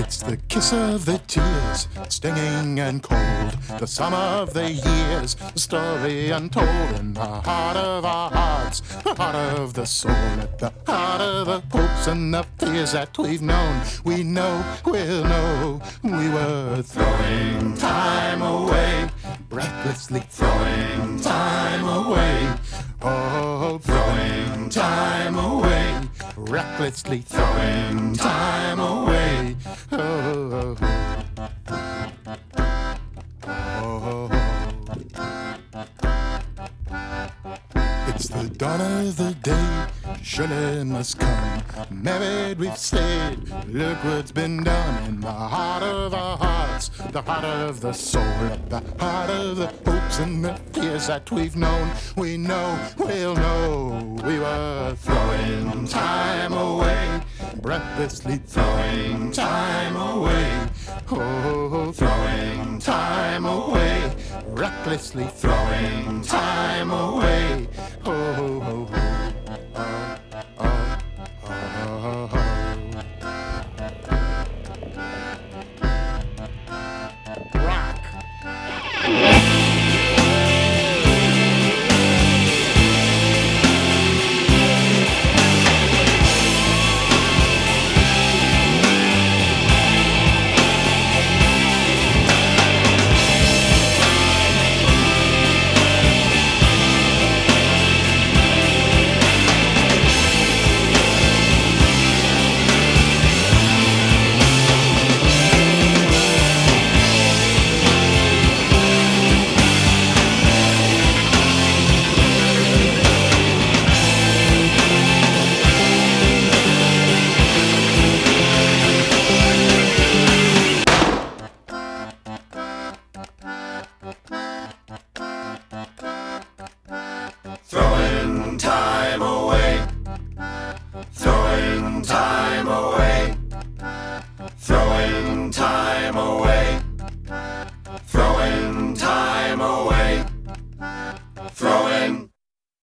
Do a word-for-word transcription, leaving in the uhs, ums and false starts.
It's the kiss of the tears, stinging and cold, the sum of the years, the story untold in the heart of our hearts, the heart of the soul, at the heart of the hopes and the fears that we've known. We know, we'll know, we were throwing time away, breathlessly throwing time away. Oh, throwing time away, recklessly throwing time away. Oh, oh, oh. It's the dawn of the day, surely must come. Married we've stayed, look what's been done in the heart of our hearts, the heart of the soul, at the heart of the hopes and the fears that we've known. We know, we'll know, we were throwing time away, breathlessly throwing time away. Oh, throwing time away, recklessly throwing time away. Oh, oh, oh.